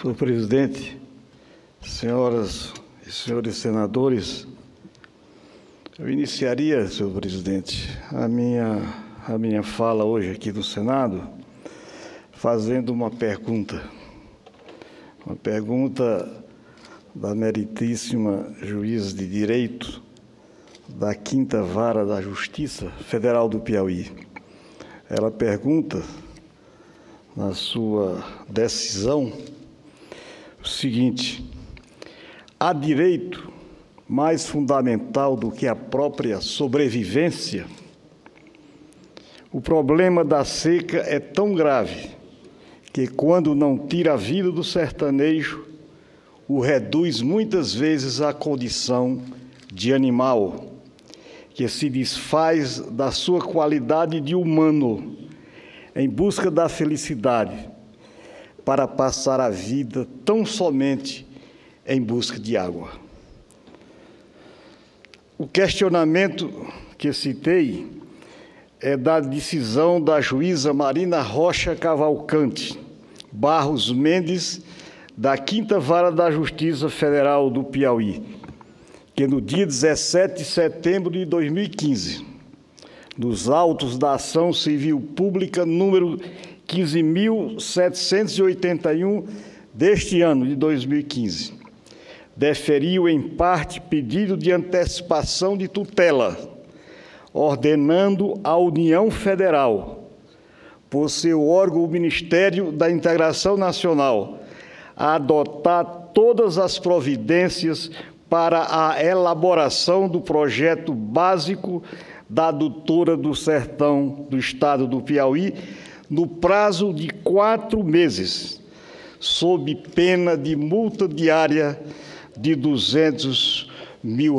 Senhor presidente, senhoras e senhores senadores, eu iniciaria, senhor presidente, a minha fala hoje aqui no Senado fazendo uma pergunta da meritíssima juíza de direito da 5ª Vara da Justiça Federal do Piauí. Ela pergunta, na sua decisão, o seguinte: há direito mais fundamental do que a própria sobrevivência? O problema da seca é tão grave que, quando não tira a vida do sertanejo, o reduz muitas vezes à condição de animal, que se desfaz da sua qualidade de humano em busca da felicidade, para passar a vida tão somente em busca de água. O questionamento que citei é da decisão da juíza Marina Rocha Cavalcante Barros Mendes, da 5ª Vara da Justiça Federal do Piauí, que no dia 17 de setembro de 2015, nos autos da ação civil pública número 15.781 deste ano de 2015, deferiu em parte pedido de antecipação de tutela, ordenando à União Federal, por seu órgão, o Ministério da Integração Nacional, a adotar todas as providências para a elaboração do projeto básico da adutora do Sertão do Estado do Piauí, no prazo de 4 meses, sob pena de multa diária de R$200 mil.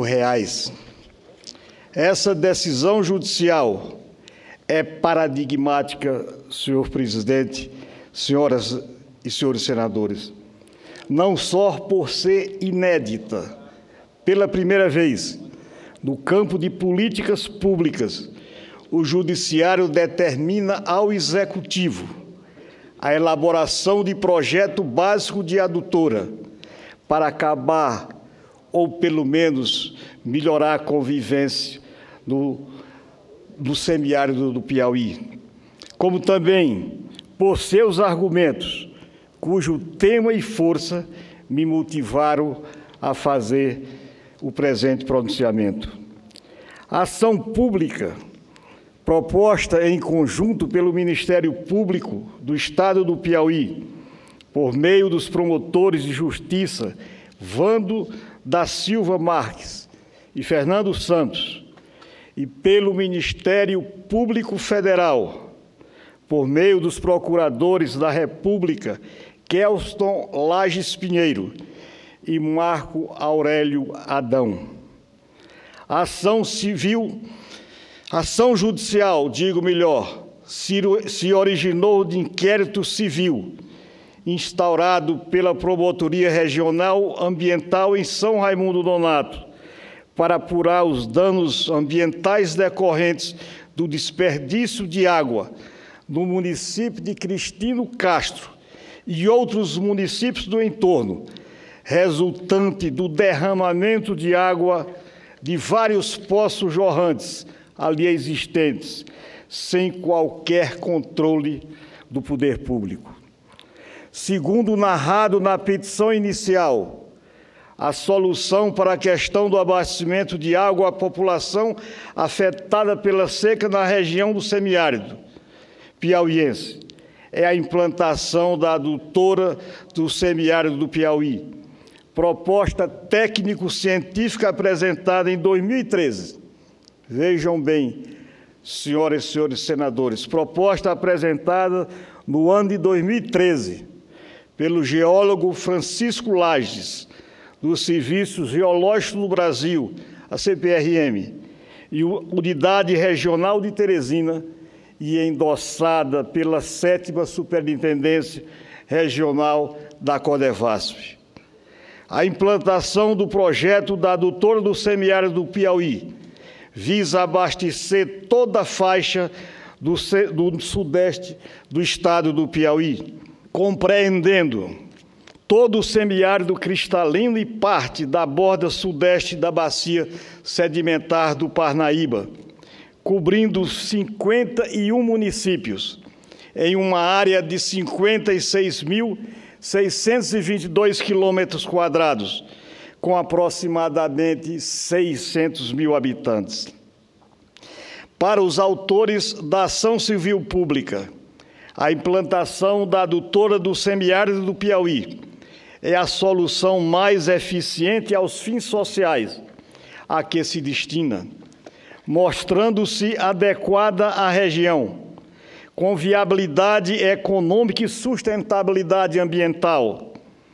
Essa decisão judicial é paradigmática, senhor presidente, senhoras e senhores senadores, não só por ser inédita, pela primeira vez, no campo de políticas públicas, o Judiciário determina ao Executivo a elaboração de projeto básico de adutora para acabar, ou pelo menos melhorar a convivência no semiárido do Piauí, como também por seus argumentos, cujo tema e força me motivaram a fazer o presente pronunciamento. A ação pública proposta em conjunto pelo Ministério Público do Estado do Piauí, por meio dos promotores de justiça Vando da Silva Marques e Fernando Santos, e pelo Ministério Público Federal, por meio dos procuradores da República Kelston Lages Pinheiro e Marco Aurélio Adão. A ação judicial, digo melhor, se originou de inquérito civil instaurado pela Promotoria Regional Ambiental em São Raimundo Nonato, para apurar os danos ambientais decorrentes do desperdício de água no município de Cristino Castro e outros municípios do entorno, resultante do derramamento de água de vários poços jorrantes ali existentes, sem qualquer controle do poder público. Segundo narrado na petição inicial, a solução para a questão do abastecimento de água à população afetada pela seca na região do semiárido piauiense é a implantação da adutora do semiárido do Piauí, proposta técnico-científica apresentada em 2013. Vejam bem, senhoras e senhores senadores, proposta apresentada no ano de 2013 pelo geólogo Francisco Lages, do Serviço Geológico do Brasil, a CPRM, e Unidade Regional de Teresina, e endossada pela 7ª Superintendência Regional da Codevasf. A implantação do projeto da adutora do semiárido do Piauí visa abastecer toda a faixa do sudeste do estado do Piauí, compreendendo todo o semiárido cristalino e parte da borda sudeste da bacia sedimentar do Parnaíba, cobrindo 51 municípios, em uma área de 56.622 quilômetros quadrados, com aproximadamente 600 mil habitantes. Para os autores da ação civil pública, a implantação da adutora do semiárido do Piauí é a solução mais eficiente aos fins sociais a que se destina, mostrando-se adequada à região, com viabilidade econômica e sustentabilidade ambiental,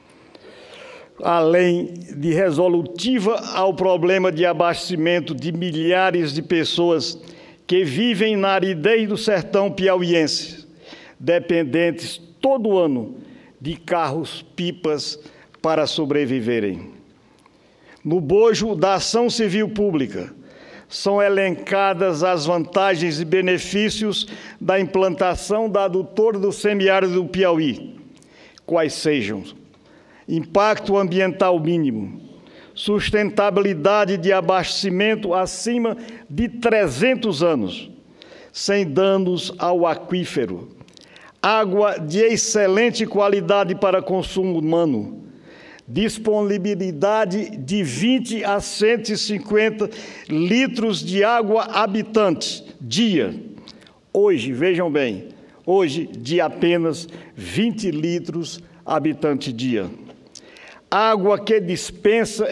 além de resolutiva ao problema de abastecimento de milhares de pessoas que vivem na aridez do sertão piauiense, dependentes todo ano de carros-pipas para sobreviverem. No bojo da ação civil pública, são elencadas as vantagens e benefícios da implantação da adutora do semiárido do Piauí, quais sejam: impacto ambiental mínimo, sustentabilidade de abastecimento acima de 300 anos, sem danos ao aquífero, água de excelente qualidade para consumo humano, disponibilidade de 20 a 150 litros de água habitante dia. Hoje, vejam bem, hoje de apenas 20 litros habitante dia. Água que dispensa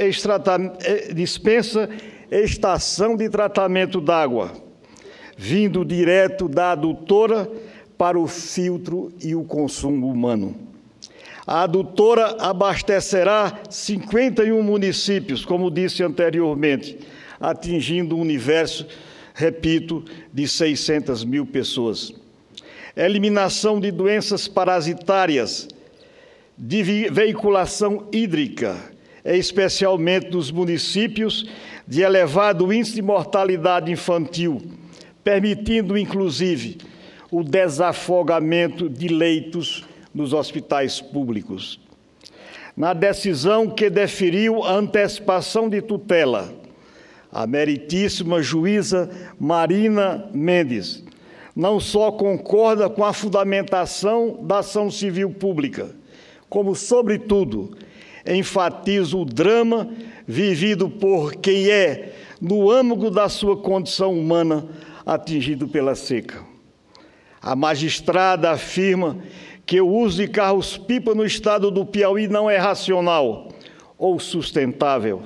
estação de tratamento d'água, vindo direto da adutora para o filtro e o consumo humano. A adutora abastecerá 51 municípios, como disse anteriormente, atingindo um universo, repito, de 600 mil pessoas. Eliminação de doenças parasitárias, de veiculação hídrica, especialmente dos municípios de elevado índice de mortalidade infantil, permitindo, inclusive, o desafogamento de leitos nos hospitais públicos. Na decisão que deferiu a antecipação de tutela, a meritíssima juíza Marina Mendes não só concorda com a fundamentação da ação civil pública, como, sobretudo, enfatiza o drama vivido por quem é, no âmago da sua condição humana, atingido pela seca. A magistrada afirma que o uso de carros-pipa no estado do Piauí não é racional ou sustentável.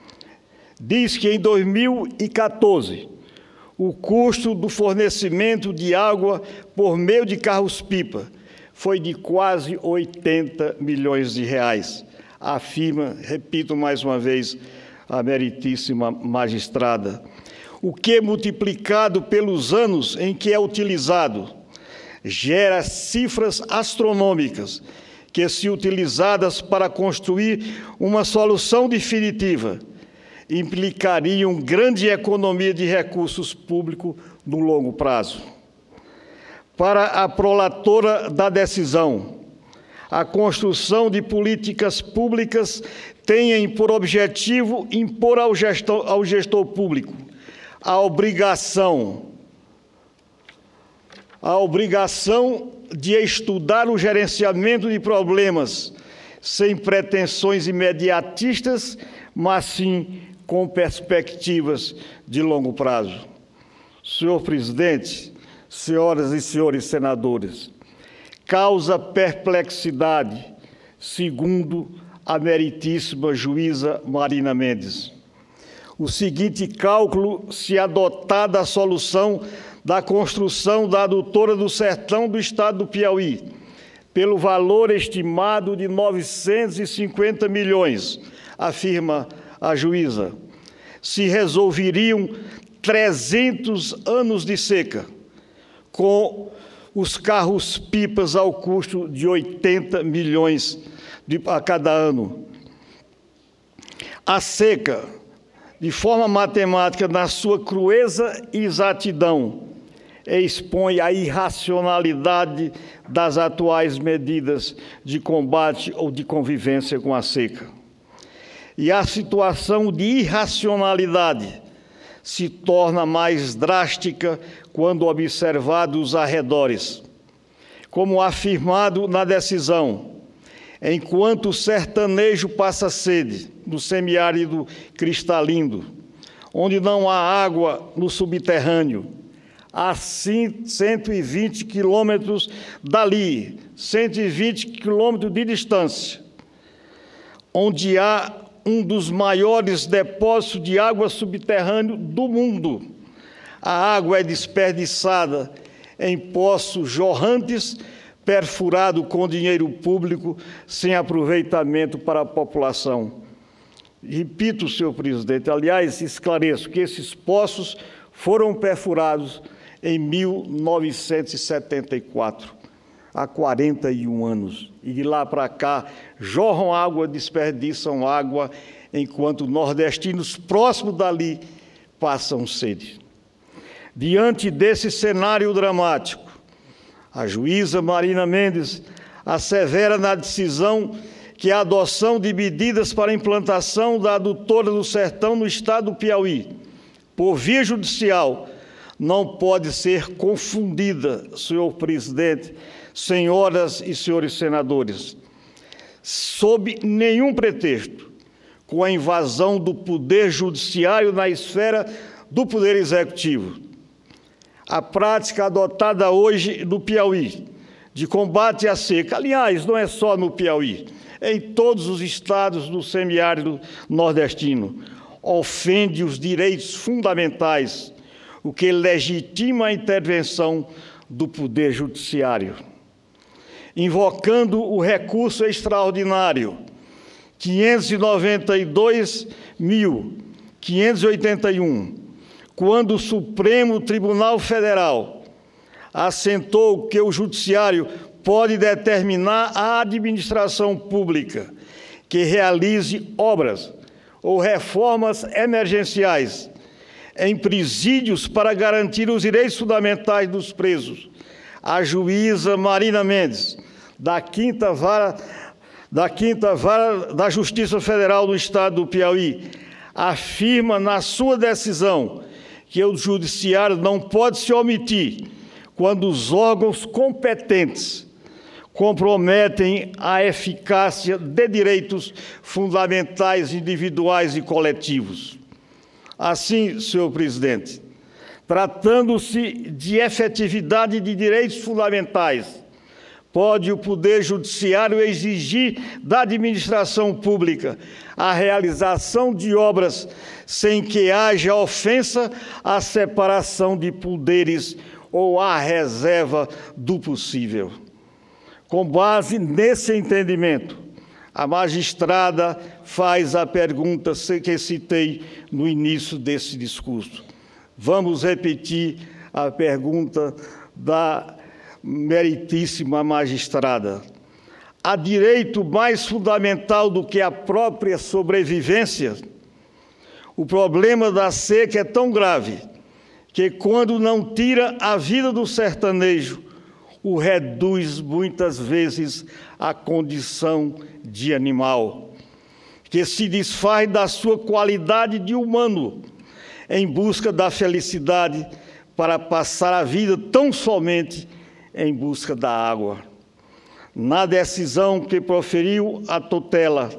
Diz que, em 2014, o custo do fornecimento de água por meio de carros-pipa foi de quase 80 milhões de reais, afirma, repito mais uma vez, a meritíssima magistrada, o que, multiplicado pelos anos em que é utilizado, gera cifras astronômicas que, se utilizadas para construir uma solução definitiva, implicariam grande economia de recursos públicos no longo prazo. Para a prolatora da decisão, a construção de políticas públicas tem por objetivo impor ao gestor público a obrigação de estudar o gerenciamento de problemas sem pretensões imediatistas, mas sim com perspectivas de longo prazo. Senhor presidente, senhoras e senhores senadores, causa perplexidade, segundo a meritíssima juíza Marina Mendes, o seguinte cálculo, se adotada a solução da construção da adutora do sertão do estado do Piauí, pelo valor estimado de 950 milhões, afirma a juíza, se resolveriam 300 anos de seca, com os carros-pipas ao custo de 80 milhões a cada ano. A seca, de forma matemática, na sua crueza e exatidão, expõe a irracionalidade das atuais medidas de combate ou de convivência com a seca. E a situação de irracionalidade se torna mais drástica quando observados os arredores. Como afirmado na decisão, enquanto o sertanejo passa sede no semiárido cristalino, onde não há água no subterrâneo, a 120 quilômetros dali, 120 quilômetros de distância, onde há um dos maiores depósitos de água subterrâneo do mundo. A água é desperdiçada em poços jorrantes, perfurado com dinheiro público, sem aproveitamento para a população. Repito, senhor presidente, aliás, esclareço que esses poços foram perfurados em 1974, há 41 anos. E de lá para cá, jorram água, desperdiçam água, enquanto nordestinos próximos dali passam sede. Diante desse cenário dramático, a juíza Marina Mendes assevera na decisão que a adoção de medidas para a implantação da adutora do Sertão no estado do Piauí, por via judicial, não pode ser confundida, senhor presidente, senhoras e senhores senadores, sob nenhum pretexto, com a invasão do poder judiciário na esfera do poder executivo. A prática adotada hoje no Piauí de combate à seca, aliás, não é só no Piauí, é em todos os estados do semiárido nordestino, ofende os direitos fundamentais, o que legitima a intervenção do Poder Judiciário. Invocando o recurso extraordinário 592.581, quando o Supremo Tribunal Federal assentou que o Judiciário pode determinar à administração pública que realize obras ou reformas emergenciais em presídios para garantir os direitos fundamentais dos presos. A juíza Marina Mendes, da Quinta Vara da Justiça Federal do Estado do Piauí, afirma na sua decisão que o Judiciário não pode se omitir quando os órgãos competentes comprometem a eficácia de direitos fundamentais individuais e coletivos. Assim, senhor presidente, tratando-se de efetividade de direitos fundamentais, pode o Poder Judiciário exigir da administração pública a realização de obras sem que haja ofensa à separação de poderes ou à reserva do possível. Com base nesse entendimento, a magistrada faz a pergunta que citei no início desse discurso. Vamos repetir a pergunta da meritíssima magistrada. Há direito mais fundamental do que a própria sobrevivência? O problema da seca é tão grave que, quando não tira a vida do sertanejo, o reduz muitas vezes à condição de animal, que se desfaz da sua qualidade de humano em busca da felicidade para passar a vida tão somente em busca da água. Na decisão que proferiu a tutela,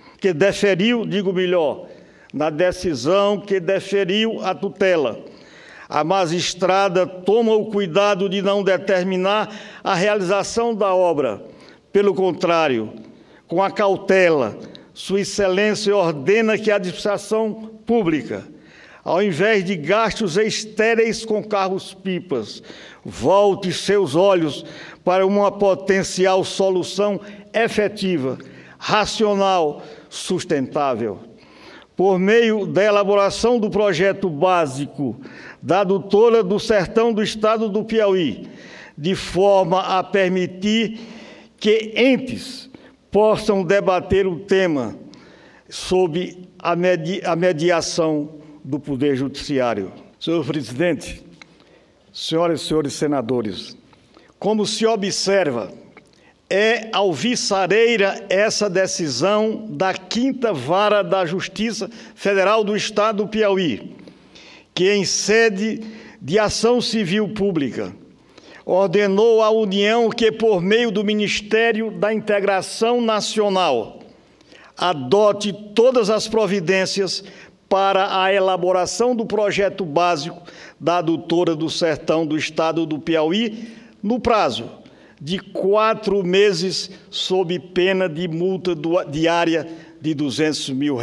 na decisão que deferiu a tutela, a magistrada toma o cuidado de não determinar a realização da obra. Pelo contrário, com a cautela, Sua Excelência ordena que a administração pública, ao invés de gastos estéreis com carros-pipas, volte seus olhos para uma potencial solução efetiva, racional, sustentável. Por meio da elaboração do projeto básico da adutora do Sertão do Estado do Piauí, de forma a permitir que entes possam debater o tema sob a mediação do Poder Judiciário. Senhor presidente, Senhoras e senhores senadores, como se observa, é alvissareira essa decisão da 5ª Vara da Justiça Federal do Estado do Piauí, que, em sede de ação civil pública, ordenou à União que, por meio do Ministério da Integração Nacional, adote todas as providências para a elaboração do projeto básico da Adutora do Sertão do Estado do Piauí, no prazo de 4 meses, sob pena de multa diária de R$ 200 mil.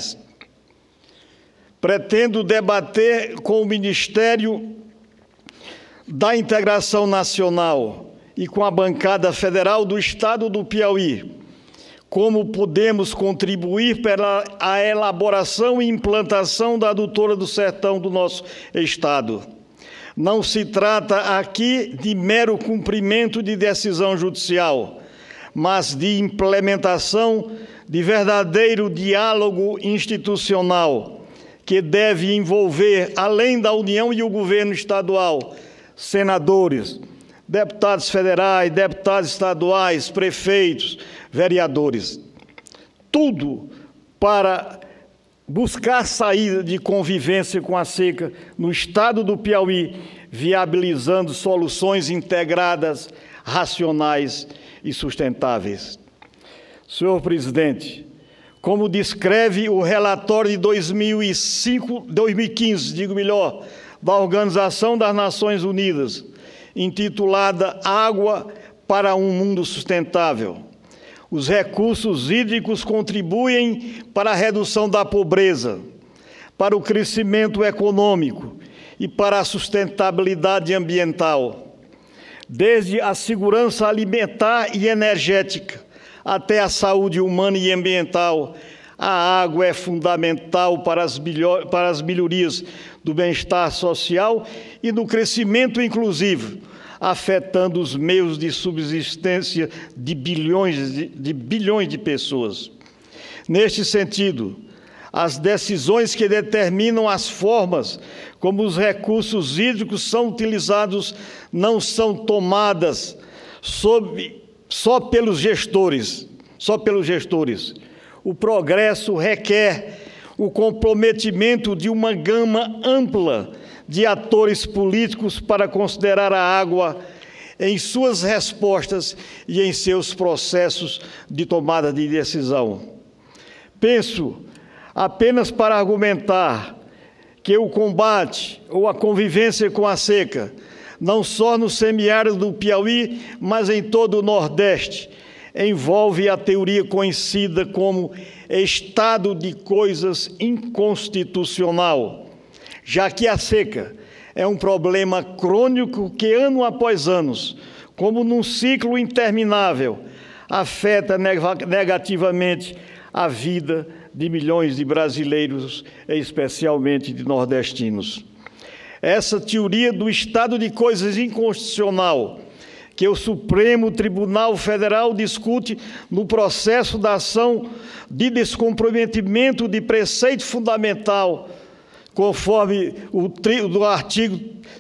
Pretendo debater com o Ministério da Integração Nacional e com a bancada federal do Estado do Piauí como podemos contribuir para a elaboração e implantação da Adutora do Sertão do nosso Estado. Não se trata aqui de mero cumprimento de decisão judicial, mas de implementação de verdadeiro diálogo institucional, que deve envolver, além da União e o governo estadual, senadores, deputados federais, deputados estaduais, prefeitos, vereadores. Tudo para buscar saída de convivência com a seca no estado do Piauí, viabilizando soluções integradas, racionais e sustentáveis. Senhor presidente, como descreve o relatório de 2015, da Organização das Nações Unidas, intitulada Água para um Mundo Sustentável, os recursos hídricos contribuem para a redução da pobreza, para o crescimento econômico e para a sustentabilidade ambiental. Desde a segurança alimentar e energética até a saúde humana e ambiental, a água é fundamental para as melhorias do bem-estar social e do crescimento inclusivo, afetando os meios de subsistência de bilhões de pessoas. Neste sentido, as decisões que determinam as formas como os recursos hídricos são utilizados não são tomadas só pelos gestores. O progresso requer o comprometimento de uma gama ampla de atores políticos para considerar a água em suas respostas e em seus processos de tomada de decisão. Penso apenas para argumentar que o combate ou a convivência com a seca, não só no semiárido do Piauí, mas em todo o Nordeste, envolve a teoria conhecida como estado de coisas inconstitucional, já que a seca é um problema crônico que, ano após ano, como num ciclo interminável, afeta negativamente a vida de milhões de brasileiros, especialmente de nordestinos. Essa teoria do estado de coisas inconstitucional, que o Supremo Tribunal Federal discute no processo da ação de descomprometimento de preceito fundamental, conforme do artigo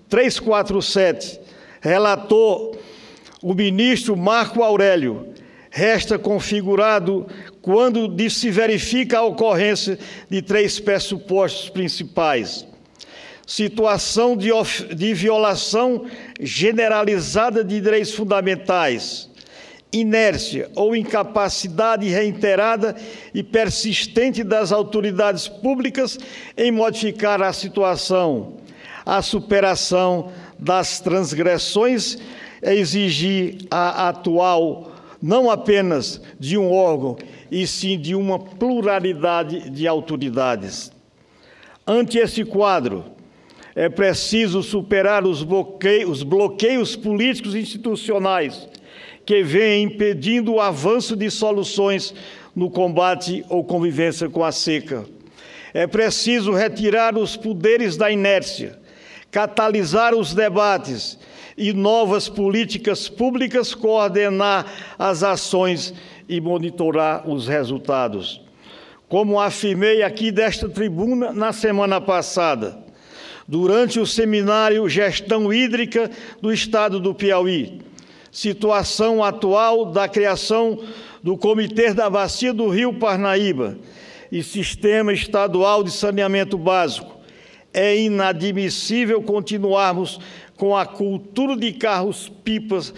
347, relator o ministro Marco Aurélio, resta configurado quando se verifica a ocorrência de 3 pressupostos principais: situação de violação generalizada de direitos fundamentais, inércia ou incapacidade reiterada e persistente das autoridades públicas em modificar a situação, a superação das transgressões é exigir a atual não apenas de um órgão, e sim de uma pluralidade de autoridades. Ante esse quadro, é preciso superar os bloqueios políticos e institucionais que vêm impedindo o avanço de soluções no combate ou convivência com a seca. É preciso retirar os poderes da inércia, catalisar os debates e novas políticas públicas, coordenar as ações e monitorar os resultados. Como afirmei aqui desta tribuna na semana passada, durante o seminário Gestão Hídrica do Estado do Piauí. Situação atual da criação do Comitê da Bacia do Rio Parnaíba e Sistema Estadual de Saneamento Básico. É inadmissível continuarmos com a cultura de carros-pipas.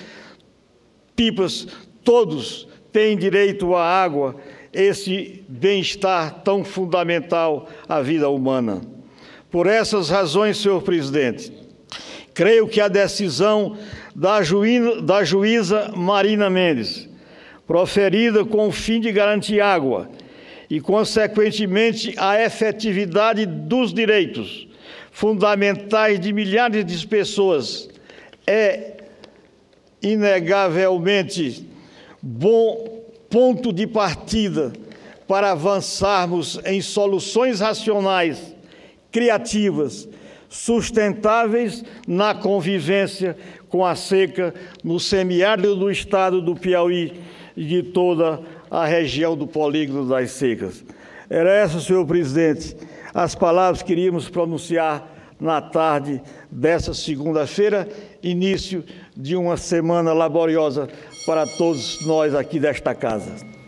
Todos têm direito à água, esse bem-estar tão fundamental à vida humana. Por essas razões, senhor presidente, creio que a decisão da juíza Marina Mendes, proferida com o fim de garantir água e, consequentemente, a efetividade dos direitos fundamentais de milhares de pessoas, é inegavelmente bom ponto de partida para avançarmos em soluções racionais, criativas, sustentáveis na convivência com a seca no semiárido do estado do Piauí e de toda a região do Polígono das Secas. Era essas, senhor presidente, as palavras que queríamos pronunciar na tarde dessa segunda-feira, início de uma semana laboriosa para todos nós aqui desta casa.